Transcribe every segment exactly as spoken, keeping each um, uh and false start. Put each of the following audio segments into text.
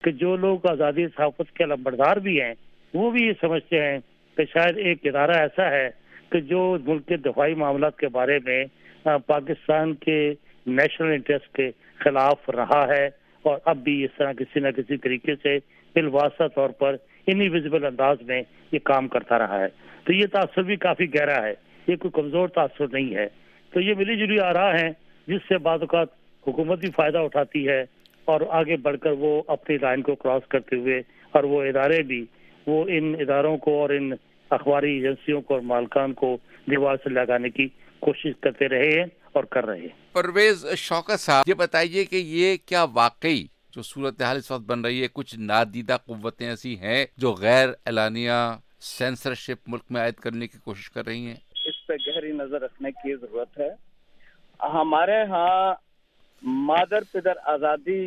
کہ جو لوگ آزادی صحافت کے علمبردار بھی ہیں وہ بھی یہ سمجھتے ہیں کہ شاید ایک ادارہ ایسا ہے کہ جو ملک کے دفاعی معاملات کے بارے میں پاکستان کے نیشنل انٹرسٹ کے خلاف رہا ہے اور اب بھی اس طرح کسی نہ کسی طریقے سے بالواسطہ طور پر انویزیبل انداز میں یہ کام کرتا رہا ہے. تو یہ تاثر بھی کافی گہرا ہے, یہ کوئی کمزور تاثر نہیں ہے. تو یہ ملی جلی آراء ہیں جس سے بعض اوقات حکومت بھی فائدہ اٹھاتی ہے اور آگے بڑھ کر وہ اپنی لائن کو کراس کرتے ہوئے اور وہ ادارے بھی وہ ان اداروں کو اور ان اخباری ایجنسیوں کو اور مالکان کو دیوار سے لگانے کی کوشش کرتے رہے ہیں اور کر رہے ہیں. پرویز شوکت صاحب, یہ بتائیے کہ یہ کیا واقعی جو صورتحال اس وقت بن رہی ہے, کچھ نادیدہ قوتیں ایسی ہیں جو غیر اعلانیہ سینسرشپ ملک میں عائد کرنے کی کوشش کر رہی ہیں؟ اس پہ گہری نظر رکھنے کی ضرورت ہے. ہمارے ہاں مادر پدر آزادی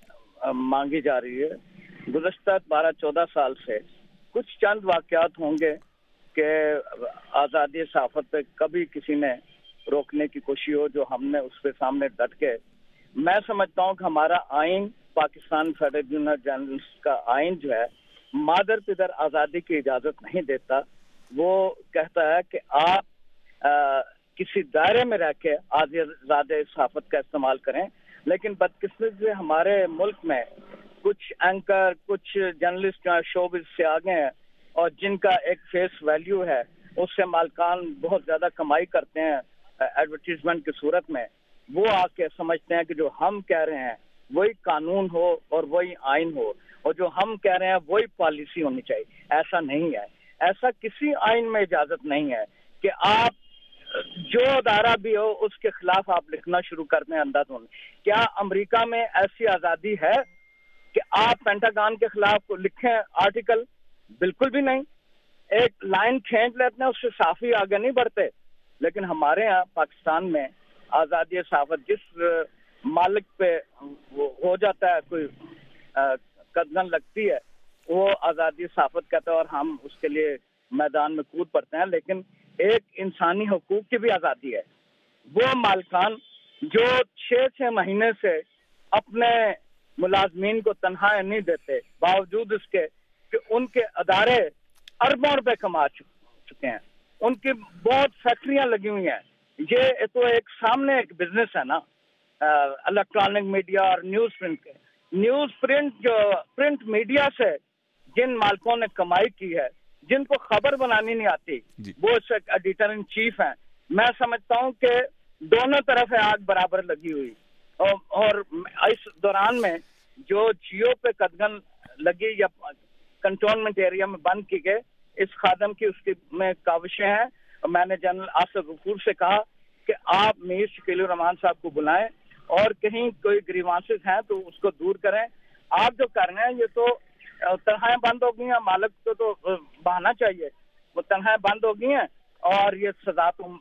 مانگی جا رہی ہے. گزشتہ بارہ چودہ سال سے کچھ چند واقعات ہوں گے کہ آزادی صحافت پہ کبھی کسی نے روکنے کی کوشش ہو جو ہم نے اس پہ سامنے ڈٹ کے. میں سمجھتا ہوں کہ ہمارا آئین, پاکستان فیڈریشن آف جرنلسٹ کا آئین جو ہے مادر پدر آزادی کی اجازت نہیں دیتا. وہ کہتا ہے کہ آپ آ, کسی دائرے میں رہ کے آزادی صحافت کا استعمال کریں, لیکن بدقسمتی سے ہمارے ملک میں کچھ اینکر, کچھ جرنلسٹ شوبز سے آگے ہیں اور جن کا ایک فیس ویلیو ہے, اس سے مالکان بہت زیادہ کمائی کرتے ہیں ایڈورٹیزمنٹ کی صورت میں. وہ آ کے سمجھتے ہیں کہ جو ہم کہہ رہے ہیں وہی قانون ہو اور وہی آئین ہو, اور جو ہم کہہ رہے ہیں وہی پالیسی ہونی چاہیے. ایسا نہیں ہے, ایسا کسی آئین میں اجازت نہیں ہے کہ آپ جو ادارہ بھی ہو اس کے خلاف آپ لکھنا شروع کر دیں اندھادھند. کیا امریکہ میں ایسی آزادی ہے کہ آپ پینٹاگان کے خلاف لکھیں آرٹیکل؟ بالکل بھی نہیں. ایک لائن کھینچ لیتے ہیں, اس سے صحافی آگے نہیں بڑھتے. لیکن ہمارے یہاں پاکستان میں آزادی صحافت جس مالک پہ ہو جاتا ہے, کوئی قدغن لگتی ہے, وہ آزادی صحافت کہتا ہے اور ہم اس کے لیے میدان میں کود پڑتے ہیں. لیکن ایک انسانی حقوق کی بھی آزادی ہے. وہ مالکان جو چھ چھ مہینے سے اپنے ملازمین کو تنخواہیں نہیں دیتے, باوجود اس کے کہ ان کے ادارے اربوں روپے کما چکے ہیں, ان کی بہت فیکٹریاں لگی ہوئی ہیں. یہ تو ایک سامنے ایک بزنس ہے نا, الیکٹرانک میڈیا اور نیوز پرنٹ کے. نیوز پرنٹ جو پرنٹ میڈیا سے جن مالکوں نے کمائی کی ہے, جن کو خبر بنانی نہیں آتی, وہ ایڈیٹر ان چیف ہیں. میں سمجھتا ہوں کہ دونوں طرف آگ برابر لگی ہوئی, اور, اور اس دوران میں جو جیو پہ قدغن لگی یا کنٹونمنٹ ایریا میں بند کی گئے, اس خادم کی اس کی میں کاوشیں ہیں. میں نے جنرل آصف غفور سے کہا کہ آپ میر شکیل الرحمان صاحب کو بلائیں اور کہیں کوئی گریوانسز ہیں تو اس کو دور کریں. آپ جو کر رہے ہیں یہ تو تنخواہیں بند ہو گئی ہیں, مالک کو تو بہانا چاہیے. وہ تنخواہیں بند ہو گئی ہیں اور یہ سزا تم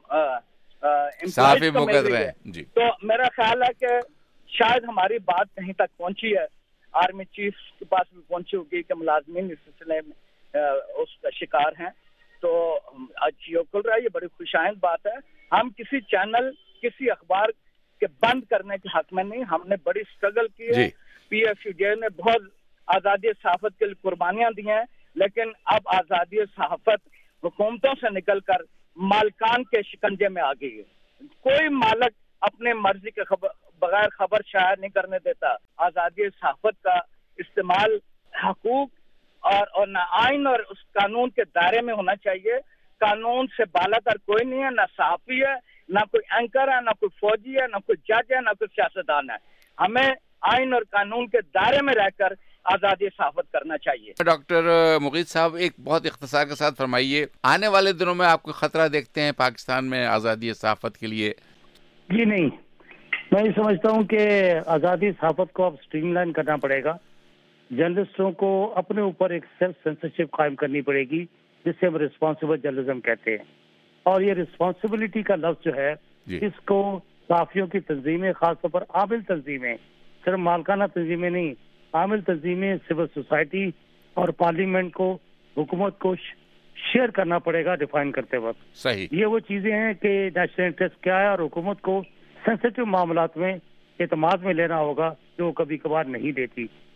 امپلائیز کو مل رہی ہے. تو میرا خیال ہے کہ شاید ہماری بات کہیں تک پہنچی ہے, آرمی چیف کے پاس بھی پہنچی ہوگی کہ ملازمین اس سلسلے میں اس کا شکار ہیں. تو آج جیو کھل رہا ہے, یہ بڑی خوش آئند بات ہے. ہم کسی چینل, کسی اخبار کے بند کرنے کے حق میں نہیں. ہم نے بڑی اسٹرگل کی ہے, پی ایف یو جے نے بہت آزادی صحافت کے لیے قربانیاں دی ہیں, لیکن اب آزادی صحافت حکومتوں سے نکل کر مالکان کے شکنجے میں آ گئی ہے. کوئی مالک اپنے مرضی کے خبر بغیر خبر شائع نہیں کرنے دیتا. آزادی صحافت کا استعمال حقوق اور اور نہ آئین اور اس قانون کے دائرے میں ہونا چاہیے. قانون سے بالا تر کوئی نہیں ہے, نہ صحافی ہے, نہ کوئی اینکر ہے, نہ کوئی فوجی ہے, نہ کوئی جج ہے, نہ کوئی سیاستدان ہے. ہمیں آئین اور قانون کے دائرے میں رہ کر آزادی صحافت کرنا چاہیے. ڈاکٹر مغیث صاحب, ایک بہت اختصار کے ساتھ فرمائیے, آنے والے دنوں میں آپ کو خطرہ دیکھتے ہیں پاکستان میں آزادی صحافت کے لیے؟ جی نہیں, میں یہ سمجھتا ہوں کہ آزادی صحافت کو اب اسٹریم لائن کرنا پڑے گا. جرنلسٹوں کو اپنے اوپر ایک سیلف سینسرشپ قائم کرنی پڑے گی, جس سے ہم ریسپانسبل جرنلزم کہتے ہیں. اور یہ ریسپانسبلٹی کا لفظ جو ہے جی. اس کو صحافیوں کی تنظیمیں, خاص طور پر عامل تنظیمیں, صرف مالکانہ تنظیمیں نہیں, عامل تنظیمیں, سول سوسائٹی اور پارلیمنٹ کو, حکومت کو شیئر کرنا پڑے گا ڈیفائن کرتے وقت. صحیح. یہ وہ چیزیں ہیں کہ نیشنل انٹرسٹ کیا ہے, اور حکومت کو سینسیٹیو معاملات میں اعتماد میں لینا ہوگا جو کبھی کبھار نہیں دیتی.